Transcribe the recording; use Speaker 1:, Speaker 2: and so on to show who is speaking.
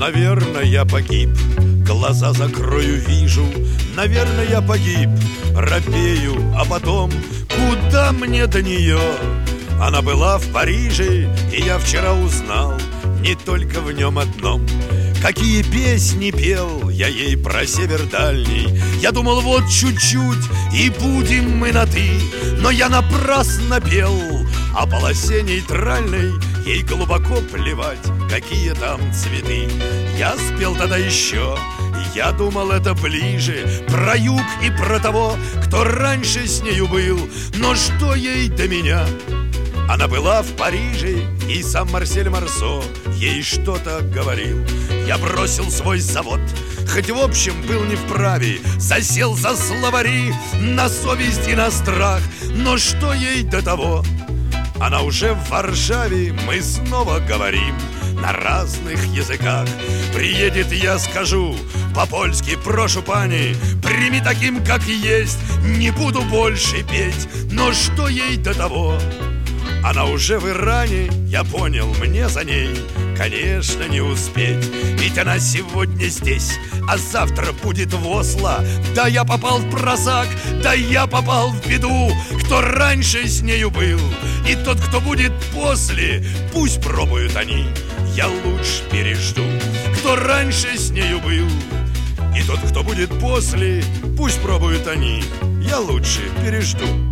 Speaker 1: Наверное, я погиб, глаза закрою, вижу. Наверное, я погиб, робею, а потом куда мне до нее? Она была в Париже, и я вчера узнал не только в нем одном. Какие песни пел я ей про север дальний. Я думал, вот чуть-чуть, и будем мы на «ты». Но я напрасно пел о полосе нейтральной. Ей глубоко плевать, какие там цветы. Я спел тогда еще, я думал, это ближе, про юг и про того, кто раньше с нею был. Но что ей до меня? Она была в Париже, и сам Марсель Марсо ей что-то говорил. Я бросил свой завод, хоть в общем был не вправе, засел за словари на совесть и на страх. Но что ей до того? Она уже в Варшаве, мы снова говорим на разных языках. Приедет, я скажу по-польски: прошу, пани, прими таким, как есть, не буду больше петь. Но что ей до того? Она уже в Иране, я понял, мне за ней, конечно, не успеть. Ведь она сегодня здесь, а завтра будет в Осло. Да я попал в просак, да я попал в беду. Кто раньше с нею был, и тот, кто будет после, пусть пробуют они, я лучше пережду. Кто раньше с нею был, и тот, кто будет после, пусть пробуют они, я лучше пережду.